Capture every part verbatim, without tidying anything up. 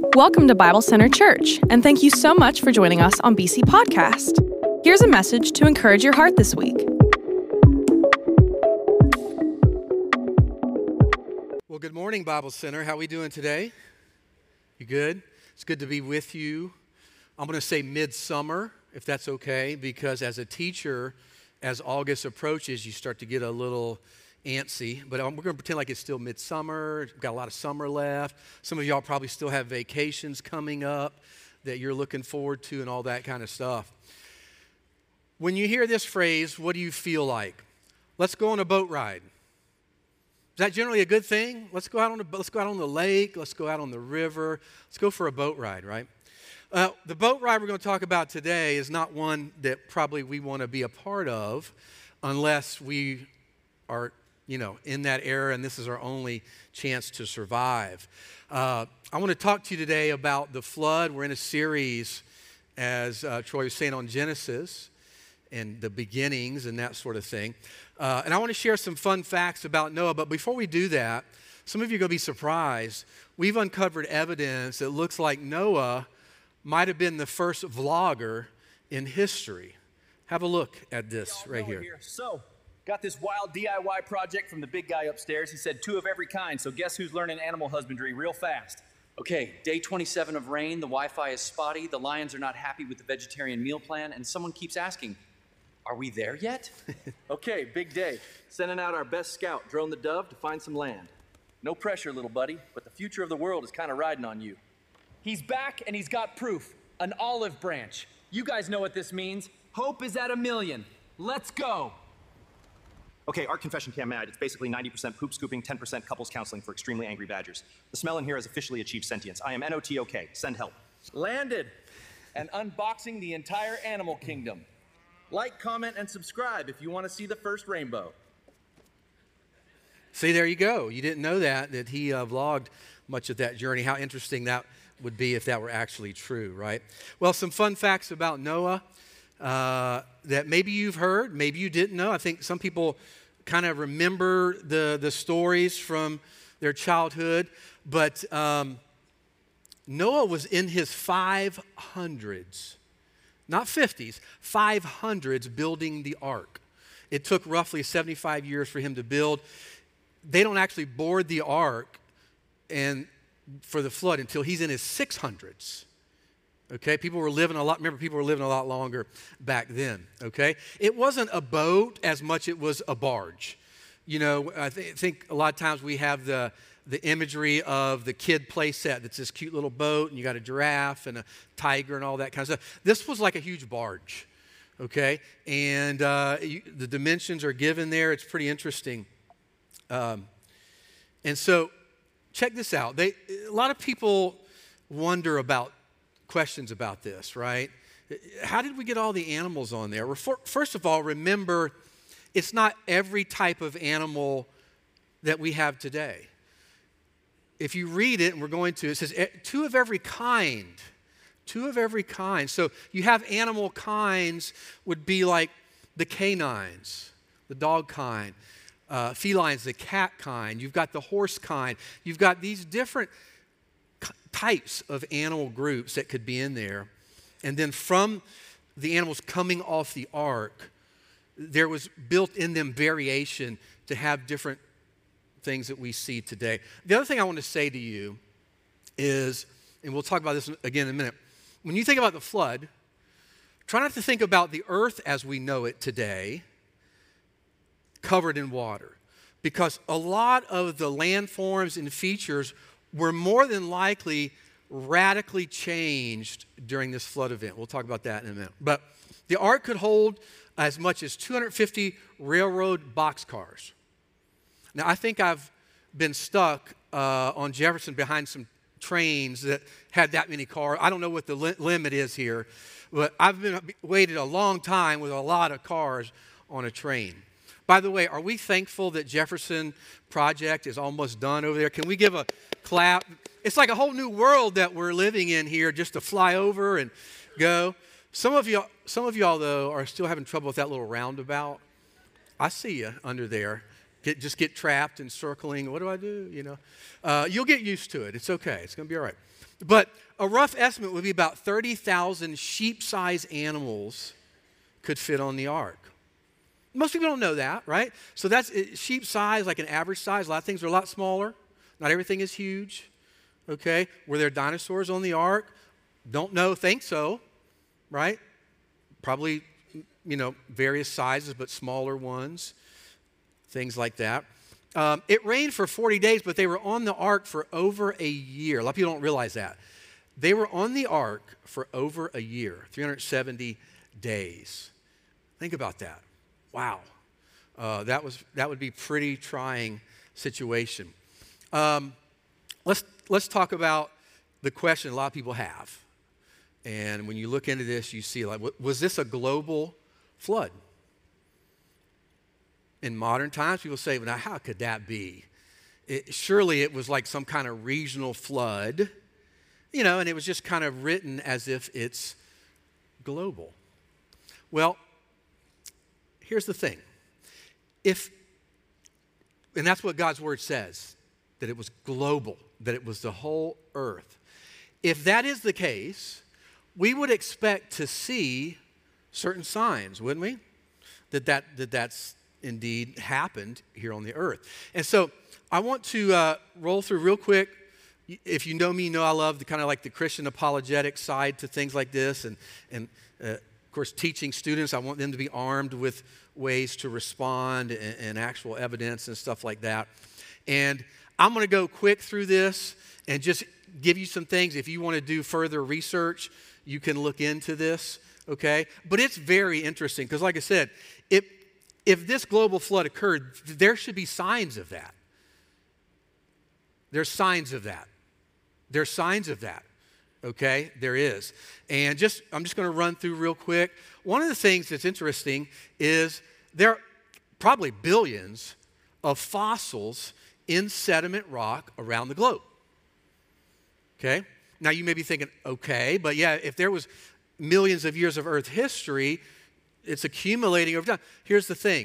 Welcome to Bible Center Church, and thank you so much for joining us on B C Podcast. Here's a message to encourage your heart this week. Well, good morning, Bible Center. How are we doing today? You good? It's good to be with you. I'm going to say midsummer, if that's okay, because as a teacher, as August approaches, you start to get a little antsy, but we're going to pretend like it's still midsummer. We've got a lot of summer left. Some of y'all probably still have vacations coming up that you're looking forward to and all that kind of stuff. When you hear this phrase, what do you feel like? Let's go on a boat ride. Is that generally a good thing? Let's go out on a, let's go out on the lake. Let's go out on the river. Let's go for a boat ride, right? Uh, the boat ride we're going to talk about today is not one that probably we want to be a part of unless we are you know, in that era, and this is our only chance to survive. Uh, I want to talk to you today about the flood. We're in a series, as uh, Troy was saying, on Genesis and the beginnings and that sort of thing. Uh, and I want to share some fun facts about Noah, but before we do that, some of you are going to be surprised. We've uncovered evidence that looks like Noah might have been the first vlogger in history. Have a look at this right here. here. So. Got this wild D I Y project from the big guy upstairs. He said two of every kind, so guess who's learning animal husbandry real fast? Okay, day twenty-seven of rain, the Wi-Fi is spotty, the lions are not happy with the vegetarian meal plan, and someone keeps asking, are we there yet? Okay, big day. Sending out our best scout, Drone the Dove, to find some land. No pressure, little buddy, but the future of the world is kind of riding on you. He's back and he's got proof. An olive branch. You guys know what this means. Hope is at a million. Let's go. Okay, our confession cam mad. It's basically ninety percent poop scooping, ten percent couples counseling for extremely angry badgers. The smell in here has officially achieved sentience. I am N O T O K. Send help. Landed. And unboxing the entire animal kingdom. Like, comment, and subscribe if you want to see the first rainbow. See, there you go. You didn't know that, that he uh, vlogged much of that journey. How interesting that would be if that were actually true, right? Well, some fun facts about Noah uh, that maybe you've heard, maybe you didn't know. I think some people kind of remember the, the stories from their childhood, but um, Noah was in his five hundreds, not fifties, five hundreds building the ark. It took roughly seventy-five years for him to build. They don't actually board the ark and for the flood until he's in his six hundreds. Okay, people were living a lot, remember people were living a lot longer back then, okay? It wasn't a boat as much it was a barge. You know, I th- think a lot of times we have the, the imagery of the kid play set that's this cute little boat and you got a giraffe and a tiger and all that kind of stuff. This was like a huge barge, okay? And uh, you, the dimensions are given there. It's pretty interesting. Um, and so check this out. They, a lot of people wonder about questions about this, right? How did we get all the animals on there? Well, for, first of all, remember, it's not every type of animal that we have today. If you read it, and we're going to, it says two of every kind, two of every kind. So you have animal kinds would be like the canines, the dog kind, uh, felines, the cat kind. You've got the horse kind. You've got these different types of animal groups that could be in there. And then from the animals coming off the ark, there was built in them variation to have different things that we see today. The other thing I want to say to you is, and we'll talk about this again in a minute, when you think about the flood, try not to think about the earth as we know it today, covered in water. Because a lot of the landforms and features were more than likely radically changed during this flood event. We'll talk about that in a minute. But the ark could hold as much as two hundred fifty railroad boxcars. Now, I think I've been stuck uh, on Jefferson behind some trains that had that many cars. I don't know what the li- limit is here, but I've been waited a long time with a lot of cars on a train. By the way, are we thankful that Jefferson Project is almost done over there? Can we give a clap? It's like a whole new world that we're living in here, just to fly over and go. Some of y'all, some of y'all though, are still having trouble with that little roundabout. I see you under there. Get, just get trapped and circling. What do I do? You know, uh, you'll get used to it. It's okay. It's going to be all right. But a rough estimate would be about thirty thousand sheep-sized animals could fit on the ark. Most people don't know that, right? So that's sheep size, like an average size. A lot of things are a lot smaller. Not everything is huge, okay? Were there dinosaurs on the ark? Don't know, think so, right? Probably, you know, various sizes, but smaller ones, things like that. Um, it rained for forty days, but they were on the ark for over a year. A lot of people don't realize that. They were on the ark for over a year, three hundred seventy days. Think about that. Wow. Uh, that was that would be pretty trying situation. Um, let's let's talk about the question a lot of people have. And when you look into this, you see, like, was this a global flood? In modern times, people say, well, now, how could that be? It, surely it was like some kind of regional flood, you know, and it was just kind of written as if it's global. Well, here's the thing. If, and that's what God's word says, that it was global, that it was the whole earth. If that is the case, we would expect to see certain signs, wouldn't we? That, that, that that's indeed happened here on the earth. And so I want to uh, roll through real quick. If you know me, you know I love the kind of like the Christian apologetic side to things like this. And, and uh, of course, teaching students, I want them to be armed with ways to respond and, and actual evidence and stuff like that. And I'm going to go quick through this and just give you some things. If you want to do further research, you can look into this, okay? But it's very interesting because, like I said, if, if this global flood occurred, there should be signs of that. There's signs of that. There's signs of that, okay? There is. And just I'm just going to run through real quick. One of the things that's interesting is there are probably billions of fossils in sediment rock around the globe, okay? Now, you may be thinking, okay, but yeah, if there was millions of years of Earth history, it's accumulating over time. Here's the thing.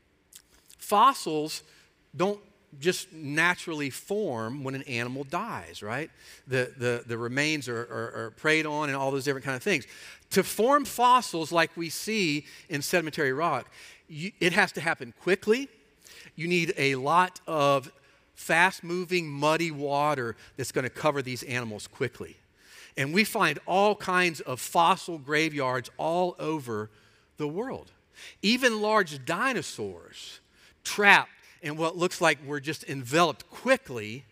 Fossils don't just naturally form when an animal dies, right? The, the, the remains are, are, are preyed on and all those different kind of things. To form fossils like we see in sedimentary rock, you, it has to happen quickly. You need a lot of fast-moving, muddy water that's going to cover these animals quickly. And we find all kinds of fossil graveyards all over the world. Even large dinosaurs trapped in what looks like we're just enveloped quickly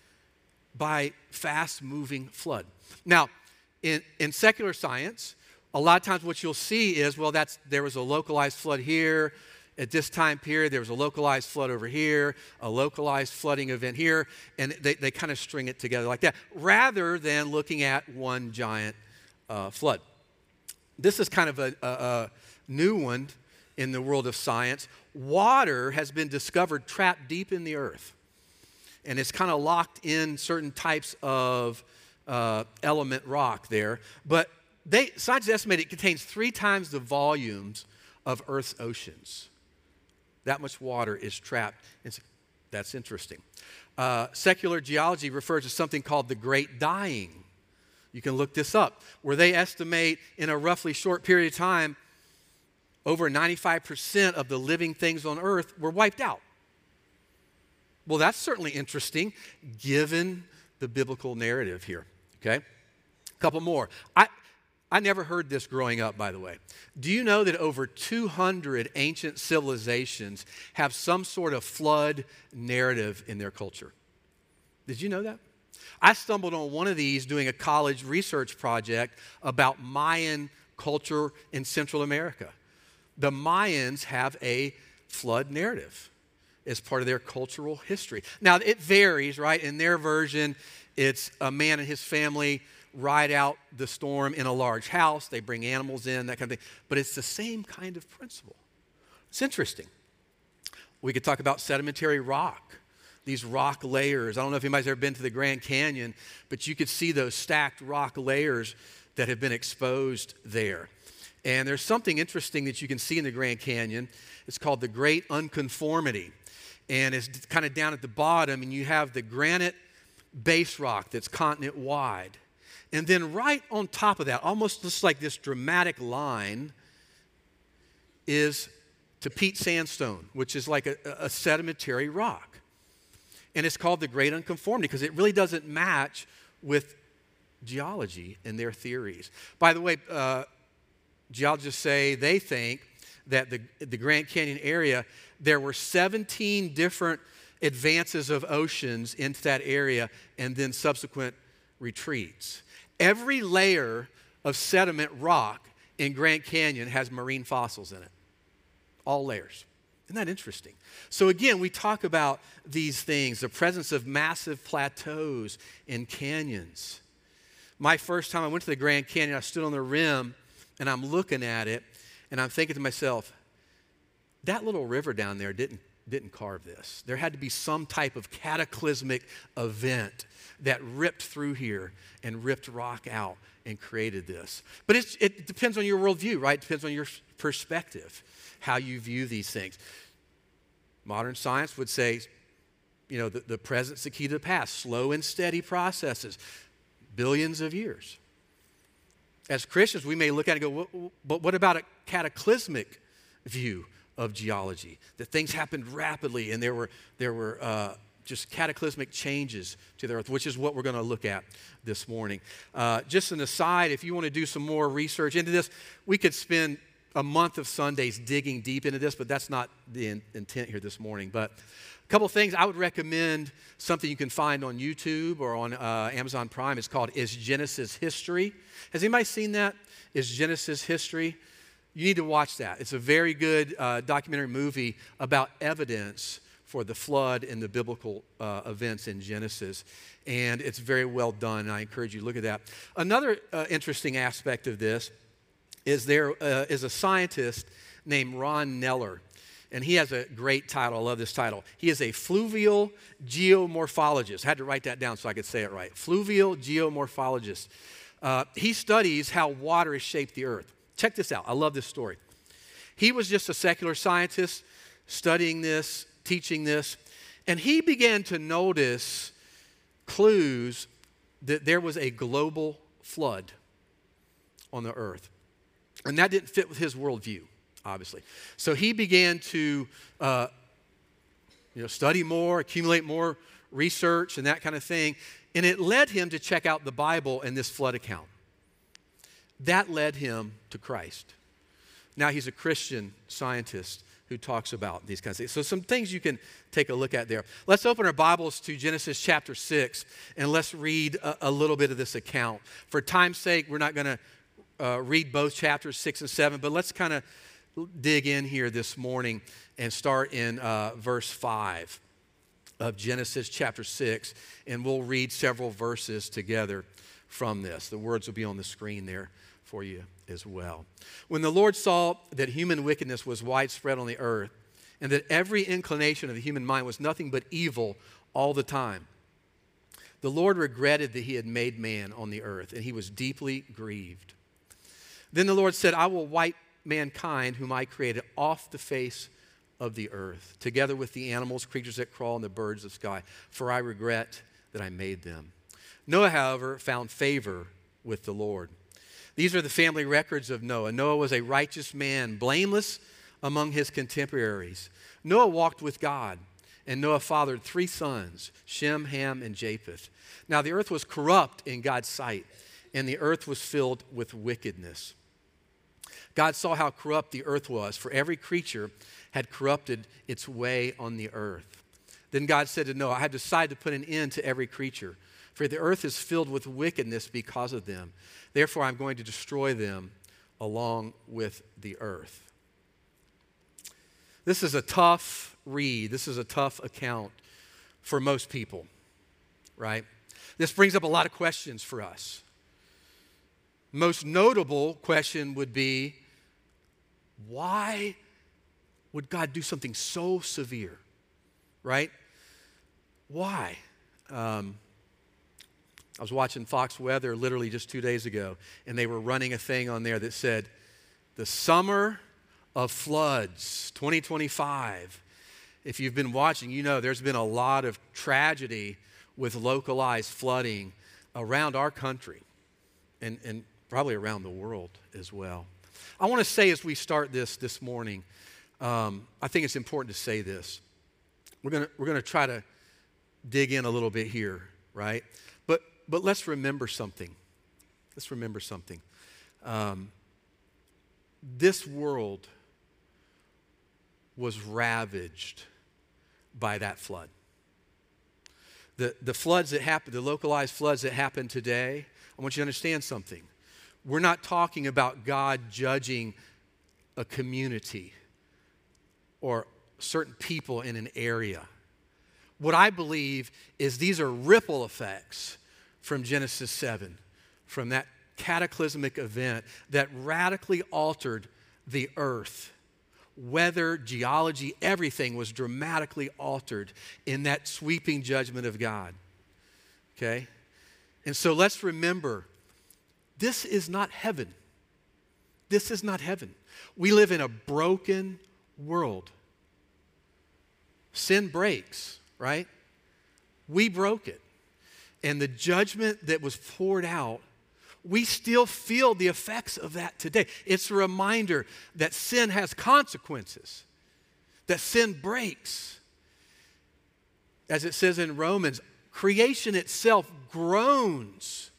by fast-moving flood. Now, in, in secular science, a lot of times what you'll see is, well, that's there was a localized flood here. At this time period, there was a localized flood over here, a localized flooding event here, and they, they kind of string it together like that, rather than looking at one giant uh, flood. This is kind of a, a, a new one in the world of science. Water has been discovered trapped deep in the earth, and it's kind of locked in certain types of uh, element rock there. But they, scientists estimate it contains three times the volumes of Earth's oceans. That much water is trapped. It's, that's interesting. Uh, secular geology refers to something called the Great Dying. You can look this up, where they estimate in a roughly short period of time, over ninety-five percent of the living things on Earth were wiped out. Well, that's certainly interesting, given the biblical narrative here, okay? A couple more. I, I never heard this growing up, by the way. Do you know that over two hundred ancient civilizations have some sort of flood narrative in their culture? Did you know that? I stumbled on one of these doing a college research project about Mayan culture in Central America. The Mayans have a flood narrative as part of their cultural history. Now, it varies, right? In their version, it's a man and his family ride out the storm in a large house. They bring animals in, that kind of thing. But it's the same kind of principle. It's interesting. We could talk about sedimentary rock, these rock layers. I don't know if anybody's ever been to the Grand Canyon, but you could see those stacked rock layers that have been exposed there. And there's something interesting that you can see in the Grand Canyon. It's called the Great Unconformity. And it's kind of down at the bottom, and you have the granite base rock that's continent wide. And then right on top of that, almost just like this dramatic line, is Tapete sandstone, which is like a, a sedimentary rock. And it's called the Great Unconformity because it really doesn't match with geology and their theories. By the way, uh, geologists say they think that the, the Grand Canyon area, there were seventeen different advances of oceans into that area and then subsequent retreats. Every layer of sediment rock in Grand Canyon has marine fossils in it. All layers. Isn't that interesting? So again, we talk about these things, the presence of massive plateaus and canyons. My first time I went to the Grand Canyon, I stood on the rim and I'm looking at it and I'm thinking to myself, that little river down there didn't, didn't carve this. There had to be some type of cataclysmic event that ripped through here and ripped rock out and created this. But it's, it depends on your worldview, right? It depends on your perspective, how you view these things. Modern science would say, you know, the, the present's the key to the past. Slow and steady processes, billions of years. As Christians, we may look at it and go, but what about a cataclysmic view of geology? That things happened rapidly and there were, there were uh, just cataclysmic changes to the earth, which is what we're going to look at this morning. Uh, just an aside, if you want to do some more research into this, we could spend a month of Sundays digging deep into this, but that's not the in- intent here this morning. But a couple of things I would recommend, something you can find on YouTube or on uh, Amazon Prime. It's called Is Genesis History? Has anybody seen that? Is Genesis History? You need to watch that. It's a very good uh, documentary movie about evidence for the flood and the biblical uh, events in Genesis. And it's very well done, and I encourage you to look at that. Another uh, interesting aspect of this is there uh, is a scientist named Ron Neller, and he has a great title. I love this title. He is a fluvial geomorphologist. I had to write that down so I could say it right. Fluvial geomorphologist. Uh, he studies how water has shaped the earth. Check this out. I love this story. He was just a secular scientist studying this, teaching this, and he began to notice clues that there was a global flood on the earth. And that didn't fit with his worldview, obviously. So he began to uh, you know, study more, accumulate more research and that kind of thing. And it led him to check out the Bible and this flood account. That led him to Christ. Now he's a Christian scientist who talks about these kinds of things. So some things you can take a look at there. Let's open our Bibles to Genesis chapter six, and let's read a, a little bit of this account. For time's sake, we're not going to Uh, read both chapters six and seven, but let's kind of dig in here this morning and start in uh, verse five of Genesis chapter six, and we'll read several verses together from this. The words will be on the screen there for you as well. When the Lord saw that human wickedness was widespread on the earth, and that every inclination of the human mind was nothing but evil all the time, the Lord regretted that he had made man on the earth, and he was deeply grieved. Then the Lord said, I will wipe mankind whom I created off the face of the earth, together with the animals, creatures that crawl, and the birds of the sky, for I regret that I made them. Noah, however, found favor with the Lord. These are the family records of Noah. Noah was a righteous man, blameless among his contemporaries. Noah walked with God, and Noah fathered three sons, Shem, Ham, and Japheth. Now the earth was corrupt in God's sight, and the earth was filled with wickedness. God saw how corrupt the earth was, for every creature had corrupted its way on the earth. Then God said to Noah, I have decided to put an end to every creature, for the earth is filled with wickedness because of them. Therefore, I'm going to destroy them along with the earth. This is a tough read. This is a tough account for most people, right? This brings up a lot of questions for us. Most notable question would be, why would God do something so severe, right? Why? Um, I was watching Fox Weather literally just two days ago, and they were running a thing on there that said, the summer of floods, twenty twenty-five. If you've been watching, you know there's been a lot of tragedy with localized flooding around our country. and, and probably around the world as well. I want to say as we start this this morning, um, I think it's important to say this. We're going we're gonna try to dig in a little bit here, right? But, but let's remember something. Let's remember something. Um, this world was ravaged by that flood. The, the floods that happened, the localized floods that happen today, I want you to understand something. We're not talking about God judging a community or certain people in an area. What I believe is these are ripple effects from Genesis seven, from that cataclysmic event that radically altered the earth. Weather, geology, everything was dramatically altered in that sweeping judgment of God. Okay? And so let's remember, this is not heaven. This is not heaven. We live in a broken world. Sin breaks, right? We broke it. And the judgment that was poured out, we still feel the effects of that today. It's a reminder that sin has consequences, that sin breaks. As it says in Romans, creation itself groans.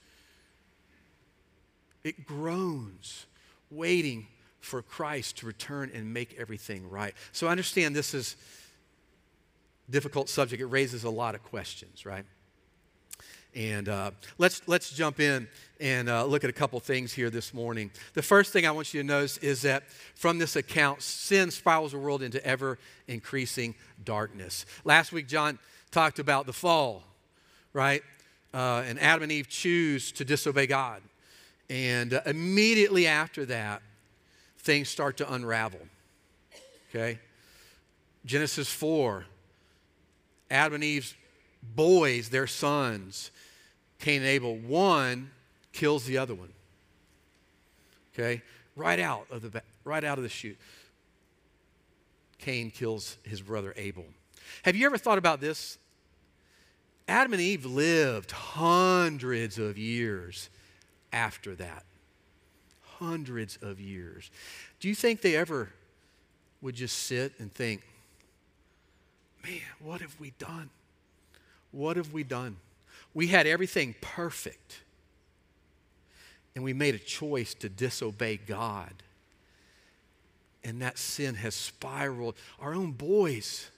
It groans, waiting for Christ to return and make everything right. So I understand this is a difficult subject. It raises a lot of questions, right? And uh, let's, let's jump in and uh, look at a couple things here this morning. The first thing I want you to notice is that from this account, sin spirals the world into ever-increasing darkness. Last week, John talked about the fall, right? Uh, and Adam and Eve choose to disobey God. And uh, immediately after that, things start to unravel, okay? Genesis four, Adam and Eve's boys, their sons, Cain and Abel, one kills the other one. Okay? Right out of the right out of the chute. Cain kills his brother Abel. Have you ever thought about this? Adam and Eve lived hundreds of years after that. Hundreds of years. Do you think they ever would just sit and think, man, what have we done? What have we done? We had everything perfect, and we made a choice to disobey God. And that sin has spiraled. Our own boys,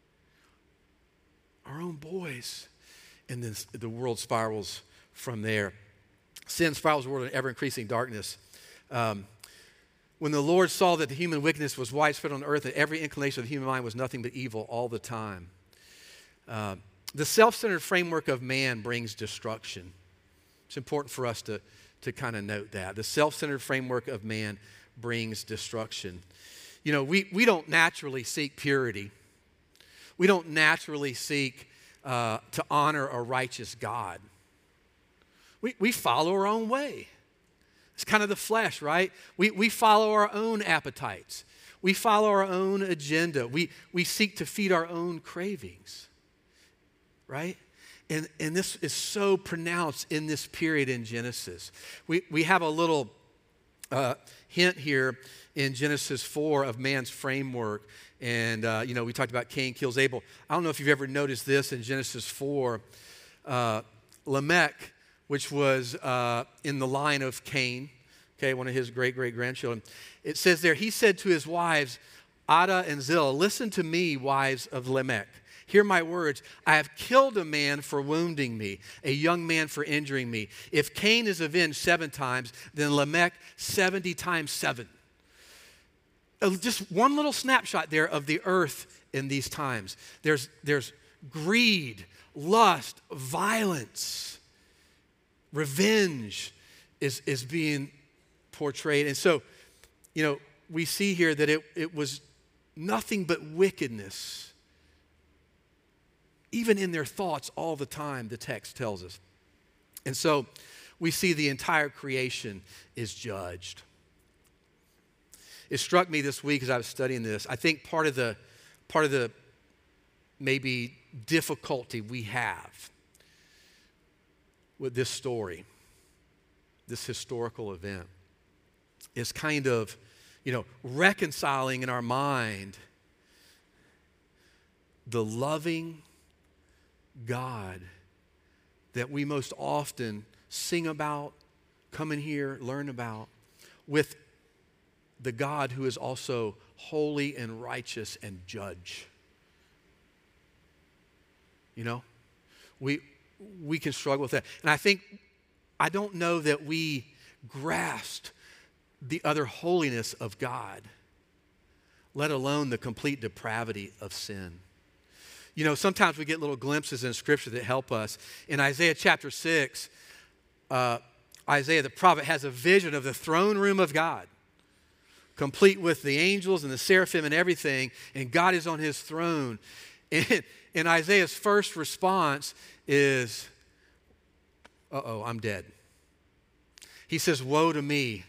our own boys, and then the world spirals from there. Sin spirals the world in ever-increasing darkness. Um, when the Lord saw that the human wickedness was widespread on earth, and every inclination of the human mind was nothing but evil all the time. Uh, The self-centered framework of man brings destruction. It's important for us to, to kind of note that. The self-centered framework of man brings destruction. You know, we, we don't naturally seek purity. We don't naturally seek uh, to honor a righteous God. We, we follow our own way. It's kind of the flesh, right? We, we follow our own appetites. We follow our own agenda. We, we seek to feed our own cravings. Right? And, and this is so pronounced in this period in Genesis. We, we have a little uh, hint here in Genesis four of man's framework. And, uh, you know, we talked about Cain kills Abel. I don't know if you've ever noticed this in Genesis four. Uh, Lamech, which was uh, in the line of Cain, okay, one of his great-great-grandchildren. It says there, he said to his wives, Adah and Zillah, listen to me, wives of Lamech. Hear my words. I have killed a man for wounding me, a young man for injuring me. If Cain is avenged seven times, then Lamech seventy times seven. Just one little snapshot there of the earth in these times. There's, there's greed, lust, violence, revenge is, is being portrayed. And so, you know, we see here that it, it was nothing but wickedness. Even in their thoughts all the time, the text tells us. And so we see the entire creation is judged. It struck me this week as I was studying this. I think part of the, part of the maybe difficulty we have with this story this historical event, is kind of, you know, reconciling in our mind the loving God that we most often sing about, come in here, learn about, with the God who is also holy and righteous and judge. You know, we we can struggle with that. And I think, I don't know that we grasped the utter holiness of God, let alone the complete depravity of sin. You know, sometimes we get little glimpses in Scripture that help us. In Isaiah chapter six, uh, Isaiah the prophet has a vision of the throne room of God, complete with the angels and the seraphim and everything, and God is on his throne. And, and Isaiah's first response is, uh-oh, I'm dead. He says, woe to me,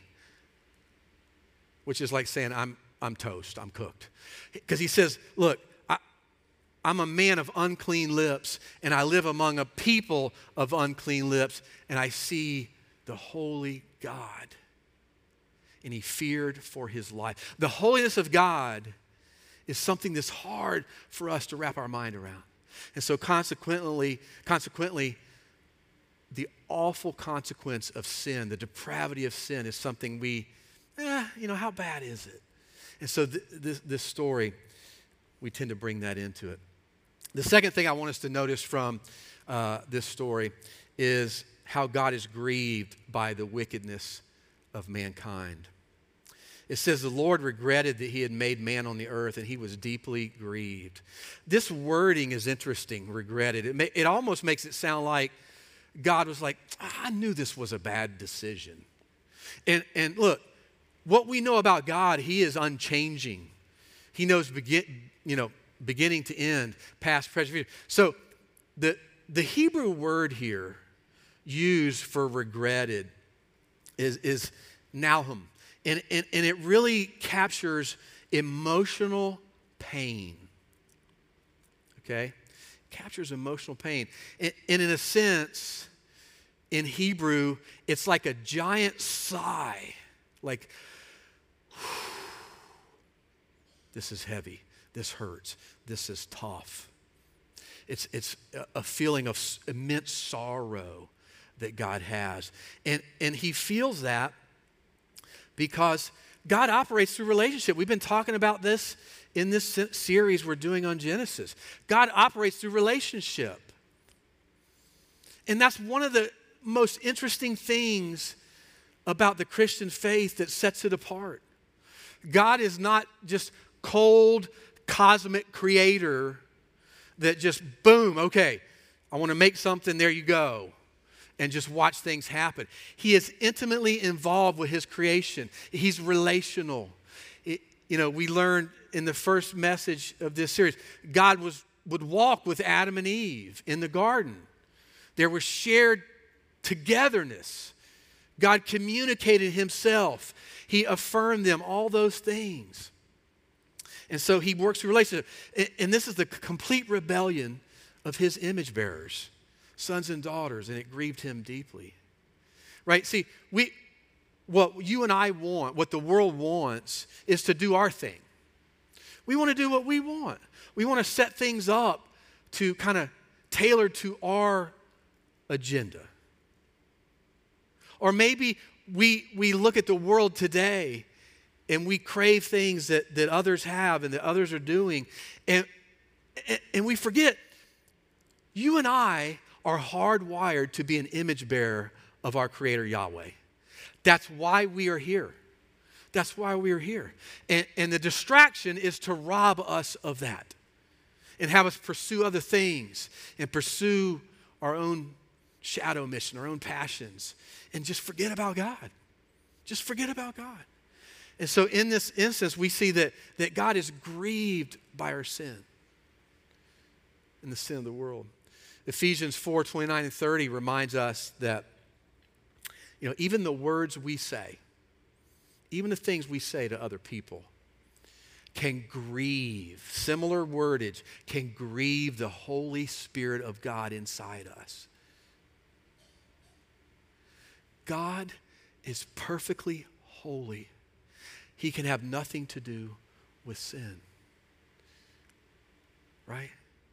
which is like saying, I'm, I'm toast, I'm cooked. Because he says, look, I, I'm a man of unclean lips, and I live among a people of unclean lips, and I see the holy God. And he feared for his life. The holiness of God is something that's hard for us to wrap our mind around. And so consequently, consequently, the awful consequence of sin, the depravity of sin, is something we, eh, you know, how bad is it? And so th- this, this story, we tend to bring that into it. The second thing I want us to notice from uh, this story is how God is grieved by the wickedness of mankind. It says the Lord regretted that he had made man on the earth, and he was deeply grieved. This wording is interesting, regretted. It, may, it almost makes it sound like God was like, I knew this was a bad decision. And, and look, what we know about God, he is unchanging. He knows begin, you know, beginning to end, past, present, future. So the, the Hebrew word here used for regretted is, is nahum. And, and, and it really captures emotional pain. Okay? Captures emotional pain. And, and in a sense, in Hebrew, it's like a giant sigh. Like, this is heavy. This hurts. This is tough. It's, it's a feeling of immense sorrow that God has. And, and he feels that because God operates through relationship. We've been talking about this in this series we're doing on Genesis. God operates through relationship. And that's one of the most interesting things about the Christian faith that sets it apart. God is not just cold, cosmic creator that just, boom, okay, I want to make something, there you go, and just watch things happen. He is intimately involved with his creation. He's relational. It, you know, we learned in the first message of this series, God was would walk with Adam and Eve in the garden. There was shared togetherness. God communicated himself. He affirmed them, all those things. And so he works through relationship. And this is the complete rebellion of his image bearers, sons and daughters, and it grieved him deeply. Right? See, we, what you and I want, what the world wants, is to do our thing. We want to do what we want. We want to set things up to kind of tailor to our agenda. Or maybe we, we look at the world today and we crave things that, that others have and that others are doing. And, and, and we forget, you and I are hardwired to be an image bearer of our Creator Yahweh. That's why we are here. That's why we are here. And, and the distraction is to rob us of that and have us pursue other things and pursue our own shadow mission, our own passions, and just forget about God. Just forget about God. And so in this instance, we see that, that God is grieved by our sin and the sin of the world. Ephesians four, twenty-nine and thirty reminds us that, you know, even the words we say, even the things we say to other people can grieve, similar wordage, can grieve the Holy Spirit of God inside us. God is perfectly holy, he can have nothing to do with sin. Right?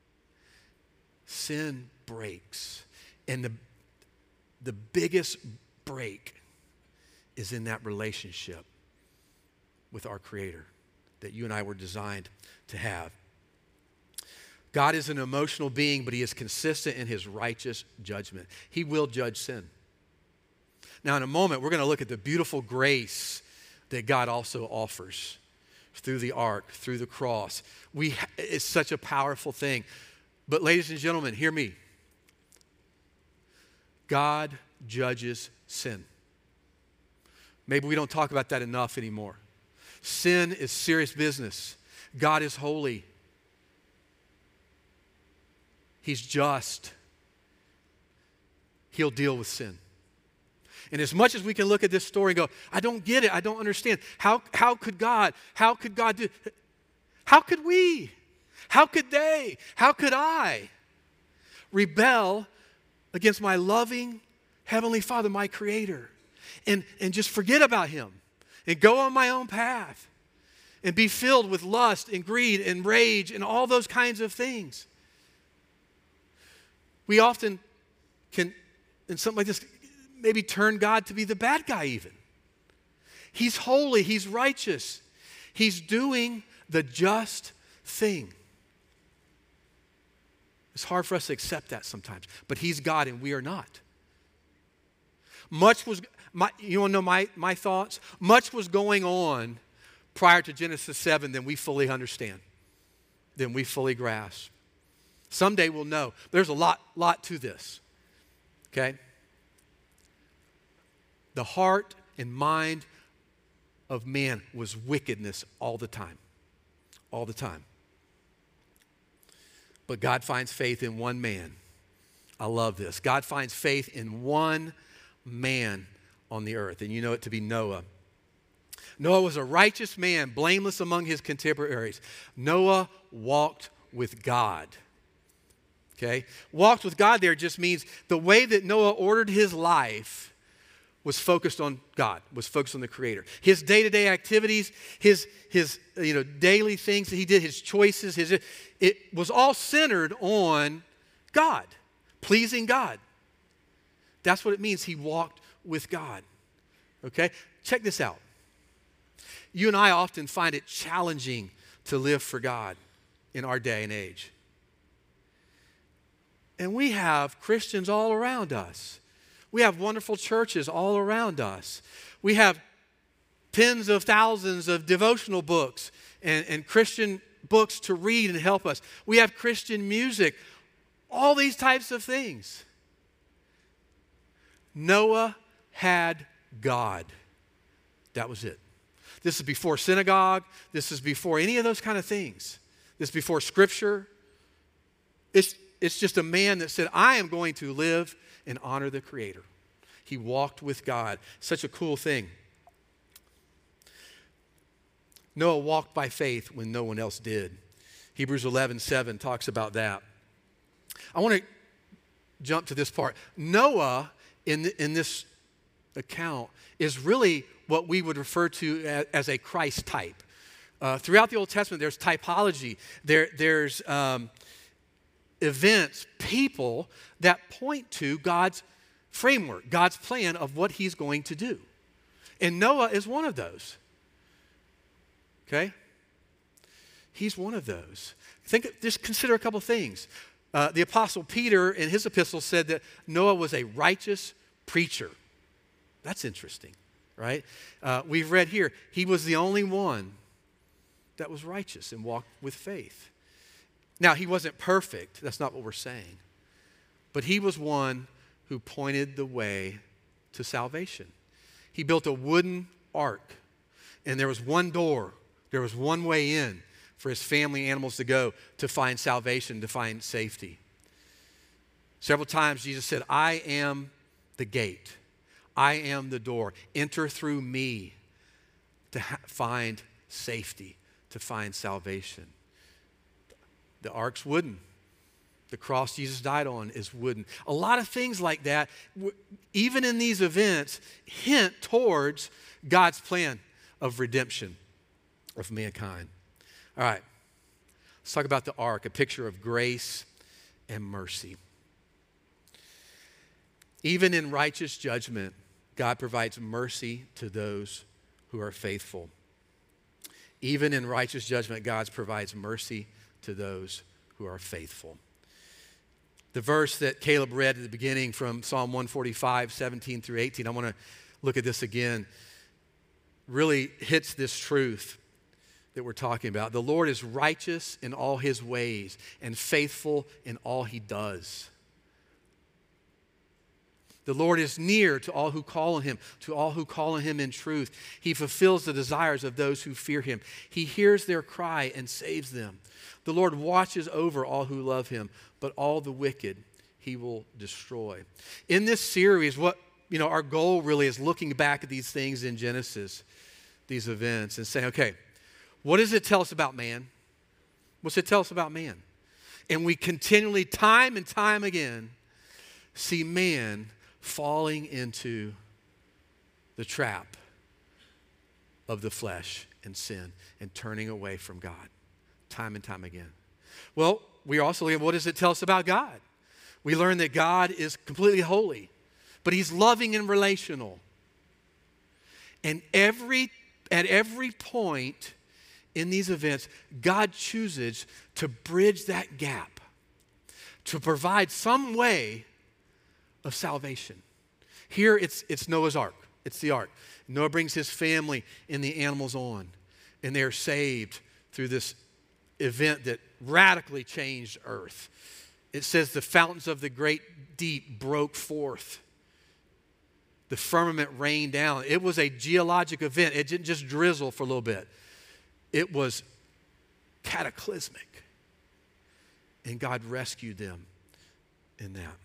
Sin breaks. And the, the biggest break is in that relationship with our Creator that you and I were designed to have. God is an emotional being, but he is consistent in his righteous judgment. He will judge sin. Now, in a moment, we're going to look at the beautiful grace that God also offers through the ark, through the cross. We, it's such a powerful thing. But ladies and gentlemen, hear me. God judges sin. Maybe we don't talk about that enough anymore. Sin is serious business. God is holy. He's just. He'll deal with sin. And as much as we can look at this story and go, I don't get it, I don't understand. How, how could God, how could God do, how could we, how could they, how could I rebel against my loving Heavenly Father, my Creator, and, and just forget about him and go on my own path and be filled with lust and greed and rage and all those kinds of things. We often can, in something like this, maybe turn God to be the bad guy even. He's holy, he's righteous. He's doing the just thing. It's hard for us to accept that sometimes, but he's God and we are not. Much was, my, you want to know my, my thoughts? Much was going on prior to Genesis seven than we fully understand, than we fully grasp. Someday we'll know. There's a lot, lot to this, okay? The heart and mind of man was wickedness all the time, all the time. But God finds faith in one man. I love this. God finds faith in one man on the earth, and you know it to be Noah. Noah was a righteous man, blameless among his contemporaries. Noah walked with God. Okay? Walked with God there just means the way that Noah ordered his life was focused on God, was focused on the Creator. His day-to-day activities, his, his you know, daily things that he did, his choices, his, it was all centered on God, pleasing God. That's what it means he walked with God. Okay? Check this out. You and I often find it challenging to live for God in our day and age. And we have Christians all around us. We have wonderful churches all around us. We have tens of thousands of devotional books and, and Christian books to read and help us. We have Christian music, all these types of things. Noah had God. That was it. This is before synagogue. This is before any of those kind of things. This is before Scripture. It's, it's just a man that said, I am going to live and honor the Creator. He walked with God. Such a cool thing. Noah walked by faith when no one else did. Hebrews eleven seven talks about that. I want to jump to this part. Noah, in, the, in this account, is really what we would refer to as, as a Christ type. Uh, throughout the Old Testament, there's typology. There, there's um, events, people that point to God's framework, God's plan of what he's going to do. And Noah is one of those. Okay? He's one of those. Think, just consider a couple things. Uh, the Apostle Peter in his epistle said that Noah was a righteous preacher. That's interesting, right? Uh, we've read here, he was the only one that was righteous and walked with faith. Now, he wasn't perfect. That's not what we're saying. But he was one who pointed the way to salvation. He built a wooden ark, and there was one door. There was one way in for his family animals to go to find salvation, to find safety. Several times Jesus said, I am the gate. I am the door. Enter through me to ha- find safety, to find salvation. The ark's wooden. The cross Jesus died on is wooden. A lot of things like that, even in these events, hint towards God's plan of redemption of mankind. All right, let's talk about the ark, a picture of grace and mercy. Even in righteous judgment, God provides mercy to those who are faithful. Even in righteous judgment, God provides mercy to those who are faithful. The verse that Caleb read at the beginning from Psalm one forty-five, seventeen through eighteen, I want to look at this again, really hits this truth that we're talking about. The Lord is righteous in all his ways and faithful in all he does. The Lord is near to all who call on him, to all who call on him in truth. He fulfills the desires of those who fear him. He hears their cry and saves them. The Lord watches over all who love him, but all the wicked he will destroy. In this series, what, you know, our goal really is looking back at these things in Genesis, these events, and saying, okay, what does it tell us about man? What's it tell us about man? And we continually, time and time again, see man falling into the trap of the flesh and sin and turning away from God time and time again. Well, we also look at what does it tell us about God? We learn that God is completely holy, but he's loving and relational. And every at every point in these events, God chooses to bridge that gap, to provide some way of salvation. Here it's, it's Noah's ark. It's the ark. Noah brings his family and the animals on, and they're saved through this event that radically changed earth. It says the fountains of the great deep broke forth. The firmament rained down. It was a geologic event. It didn't just drizzle for a little bit. It was cataclysmic. And God rescued them in that.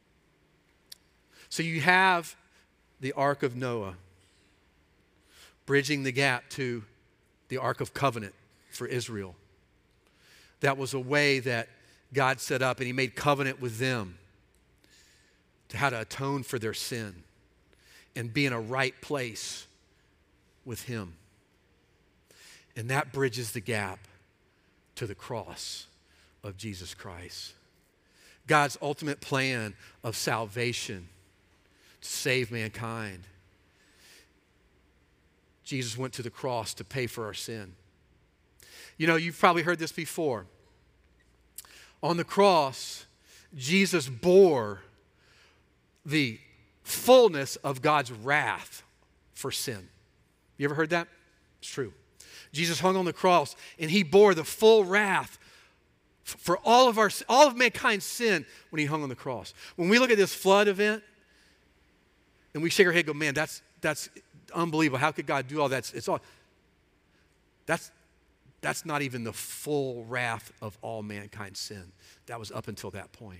So you have the Ark of Noah bridging the gap to the Ark of Covenant for Israel. That was a way that God set up, and he made covenant with them to how to atone for their sin and be in a right place with him. And that bridges the gap to the cross of Jesus Christ. God's ultimate plan of salvation to save mankind. Jesus went to the cross to pay for our sin. You know, you've probably heard this before. On the cross, Jesus bore the fullness of God's wrath for sin. You ever heard that? It's true. Jesus hung on the cross and he bore the full wrath for all of our, all of mankind's sin when he hung on the cross. When we look at this flood event and we shake our head and go, man, that's, that's unbelievable. How could God do all that? It's all, that's, that's not even the full wrath of all mankind's sin. That was up until that point.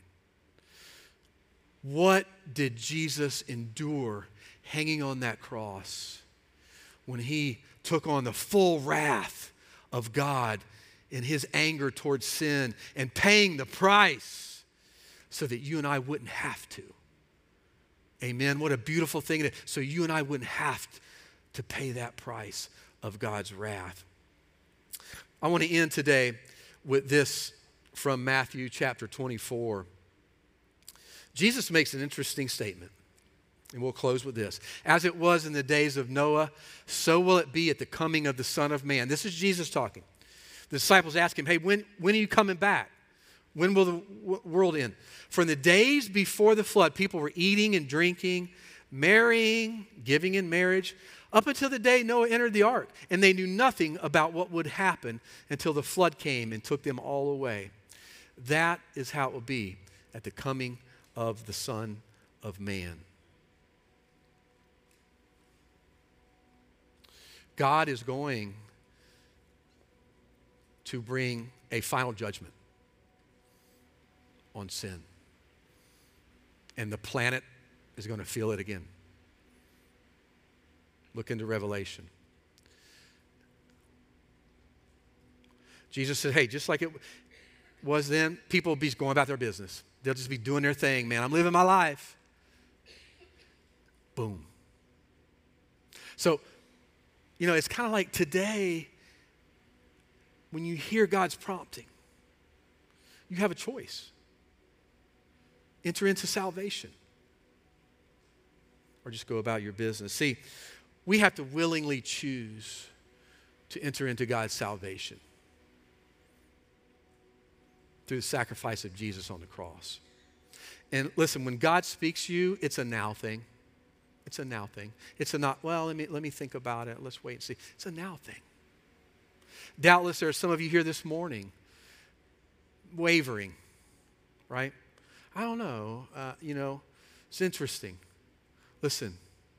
What did Jesus endure hanging on that cross when he took on the full wrath of God in his anger towards sin and paying the price so that you and I wouldn't have to? Amen. What a beautiful thing it is. So you and I wouldn't have to pay that price of God's wrath. I want to end today with this from Matthew chapter twenty-four. Jesus makes an interesting statement, and we'll close with this. As it was in the days of Noah, so will it be at the coming of the Son of Man. This is Jesus talking. The disciples ask him, hey, when, when are you coming back? When will the w- world end? For in the days before the flood, people were eating and drinking, marrying, giving in marriage, up until the day Noah entered the ark. And they knew nothing about what would happen until the flood came and took them all away. That is how it will be at the coming of the Son of Man. God is going to bring a final judgment on sin. And the planet is going to feel it again. Look into Revelation. Jesus said, hey, just like it, was then, people will be going about their business. They'll just be doing their thing, man. I'm living my life. Boom. So, you know, it's kind of like today, when you hear God's prompting, you have a choice. Enter into salvation, or just go about your business. See, we have to willingly choose to enter into God's salvation through the sacrifice of Jesus on the cross. And listen, when God speaks to you, it's a now thing. It's a now thing. It's a not, well, let me, let me think about it. Let's wait and see. It's a now thing. Doubtless there are some of you here this morning wavering, right? I don't know. Uh, you know, it's interesting. Listen,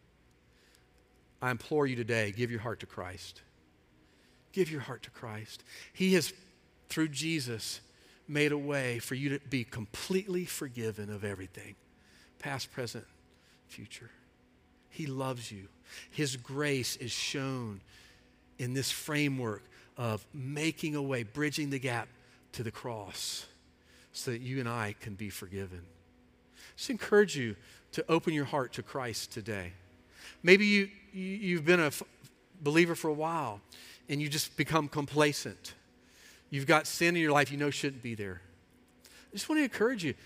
I implore you today, give your heart to Christ. Give your heart to Christ. He has, through Jesus, made a way for you to be completely forgiven of everything, past, present, future. He loves you. His grace is shown in this framework of making a way, bridging the gap to the cross so that you and I can be forgiven. Just encourage you to open your heart to Christ today. Maybe you, you, you've been a f- believer for a while and you just become complacent. You've got sin in your life you know shouldn't be there. I just want to encourage you.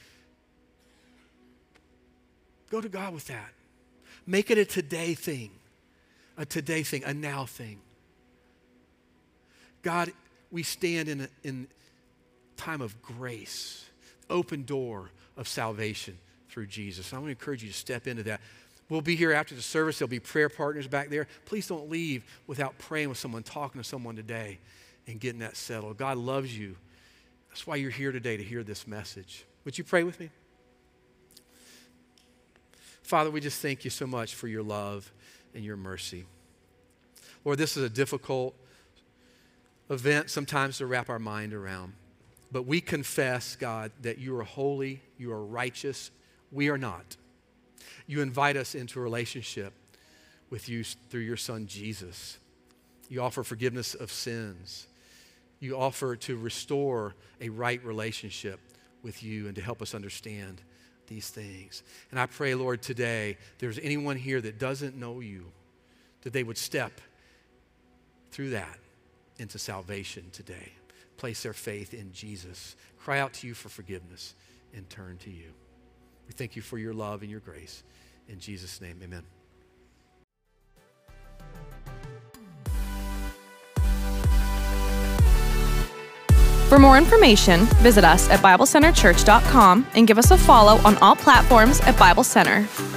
Go to God with that. Make it a today thing, a today thing, a now thing. God, we stand in a in time of grace, open door of salvation through Jesus. I want to encourage you to step into that. We'll be here after the service. There'll be prayer partners back there. Please don't leave without praying with someone, talking to someone today and getting that settled. God loves you. That's why you're here today, to hear this message. Would you pray with me? Father, we just thank you so much for your love and your mercy. Lord, this is a difficult event sometimes to wrap our mind around. But we confess, God, that you are holy, you are righteous. We are not. You invite us into a relationship with you through your Son, Jesus. You offer forgiveness of sins. You offer to restore a right relationship with you and to help us understand these things. And I pray, Lord, today, if there's anyone here that doesn't know you, that they would step through that into salvation today. Place their faith in Jesus. Cry out to you for forgiveness and turn to you. We thank you for your love and your grace. In Jesus' name, amen. For more information, visit us at bible center church dot com and give us a follow on all platforms at Bible Center.